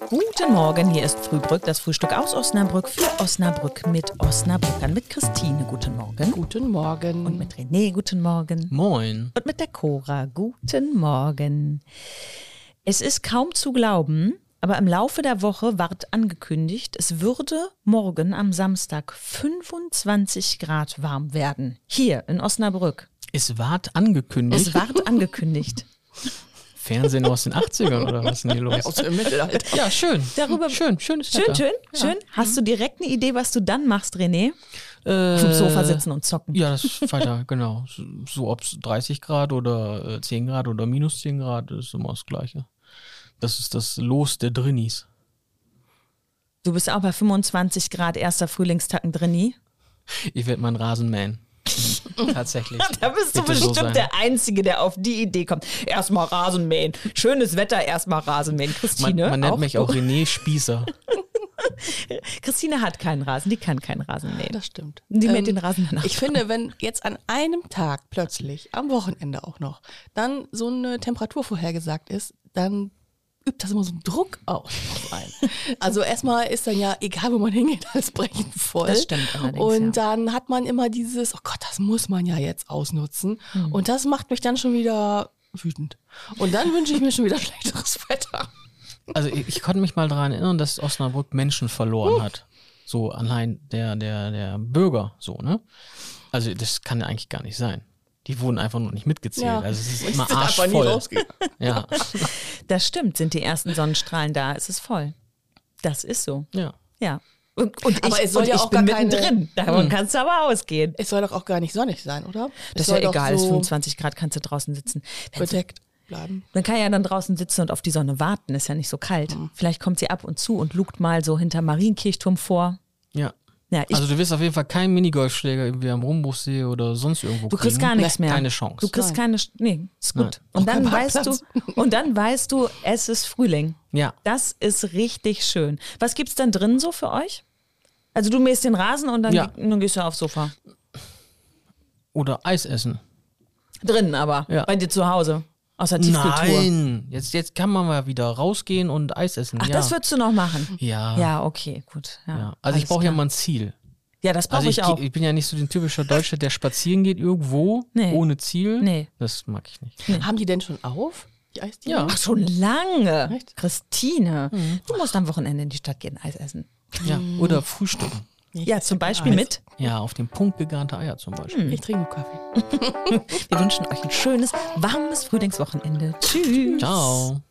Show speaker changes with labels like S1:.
S1: Guten Morgen, hier ist Frühbrück, das Frühstück aus Osnabrück für Osnabrück mit Osnabrückern. Mit Christine, guten Morgen.
S2: Guten Morgen.
S1: Und mit René, guten Morgen.
S3: Moin.
S1: Und mit der Cora, guten Morgen. Es ist kaum zu glauben, aber im Laufe der Woche ward angekündigt, es würde morgen am Samstag 25 Grad warm werden. Hier in Osnabrück.
S3: Es ward angekündigt.
S1: Es ward angekündigt.
S3: Fernsehen aus den 80ern oder was ist denn hier los?
S2: Aus dem Mittelalter.
S3: Ja, schön.
S1: Darüber
S3: Schönes Wetter.
S1: Schön. Hast du direkt eine Idee, was du dann machst, René? Auf dem Sofa sitzen und zocken.
S3: Ja, das ist weiter, genau. So ob es 30 Grad oder 10 Grad oder minus 10 Grad ist immer das Gleiche. Das ist das Los der Drinnis.
S1: Du bist auch bei 25 Grad, erster Frühlingstacken Drini.
S3: Ich werde meinen Rasen mähen. Tatsächlich.
S1: Da bist du
S3: Bitte so
S1: bestimmt
S3: sein.
S1: der Einzige, der auf die Idee kommt. Erstmal Rasen mähen. Schönes Wetter, erstmal Rasen mähen. Christine
S3: Man nennt
S1: auch?
S3: mich auch René Spießer.
S1: Christine hat keinen Rasen, die kann keinen Rasen mähen.
S2: Das stimmt.
S1: Die mäht den Rasen danach.
S2: Ich finde, wenn jetzt an einem Tag plötzlich, am Wochenende auch noch, dann so eine Temperatur vorhergesagt ist, dann übt das immer so einen Druck aus auf einen. Also erstmal ist dann ja, egal wo man hingeht, alles brechend voll.
S1: Das stimmt allerdings,
S2: Und dann hat man immer dieses, oh Gott, das muss man ja jetzt ausnutzen. Und das macht mich dann schon wieder wütend. Und dann wünsche ich mir schon wieder schlechteres Wetter.
S3: Also ich konnte mich mal daran erinnern, dass Osnabrück Menschen verloren hat. So allein der Bürger, so, ne? Also das kann ja eigentlich gar nicht sein. Die wurden einfach nur nicht mitgezählt.
S2: Ja.
S3: Also es ist
S2: Und
S3: immer
S2: sind einfach nie
S3: arschvoll.
S2: rausgegangen.
S3: Ja,
S1: Das stimmt, sind die ersten Sonnenstrahlen da, es ist voll. Das ist so.
S3: ja.
S1: Ja. Und
S2: Aber es soll ja
S1: ich
S2: auch
S1: bin
S2: gar keine-
S1: mittendrin. Davon kannst du aber ausgehen.
S2: Es soll doch auch gar nicht sonnig sein, oder?
S1: Das
S2: Es
S1: ist ja
S2: soll doch
S1: egal, es ist
S2: so
S1: 25 Grad, kannst du draußen sitzen. Wenn's
S2: bedeckt bleiben.
S1: Man kann ja dann draußen sitzen und auf die Sonne warten, ist ja nicht so kalt. Vielleicht kommt sie ab und zu und lugt mal so hinter Marienkirchturm vor.
S3: Ja.
S1: Ja,
S3: Also du wirst auf jeden Fall keinen Minigolfschläger irgendwie am Rumbuchsee oder sonst irgendwo
S1: du kriegst
S3: kriegen.
S1: gar nichts mehr.
S3: Keine Chance.
S1: Du kriegst keine, nee, ist gut.
S3: Nein.
S1: Und
S2: Auch
S1: dann
S2: kein
S1: weißt du,
S2: Parkplatz.
S1: es ist Frühling.
S3: Ja.
S1: Das ist richtig schön. Was gibt's denn drin so für euch? Also du mähst den Rasen und dann,
S3: Ja.
S1: dann gehst du aufs Sofa.
S3: Oder Eis essen.
S1: Drinnen aber,
S3: Ja.
S1: bei dir zu Hause. Aus der Tiefkühltruhe.
S3: Nein, jetzt kann man mal wieder rausgehen und Eis essen.
S1: Ach,
S3: ja.
S1: das würdest du noch machen?
S3: Ja.
S1: Ja, okay, gut. Ja,
S3: Ja. Also ich
S1: alles
S3: brauche ja
S1: klar.
S3: mal ein Ziel.
S1: Ja, das brauche
S3: Also
S1: ich auch.
S3: ich bin ja nicht so ein typischer Deutscher, der spazieren geht irgendwo
S1: Nee.
S3: ohne Ziel.
S1: Nee.
S3: Das mag ich nicht.
S2: Haben die denn schon auf? Die Eisdiele?
S3: Ja.
S1: Ach, schon lange.
S2: Echt?
S1: Christine, du musst am Wochenende in die Stadt gehen, Eis essen.
S3: Ja. Oder frühstücken.
S1: Ja, zum Beispiel
S2: Eis.
S1: mit.
S3: Ja, auf dem Punkt gegarte Eier zum Beispiel.
S2: Ich trinke nur Kaffee.
S1: Wir wünschen euch ein schönes, warmes Frühlingswochenende. Tschüss.
S3: Ciao.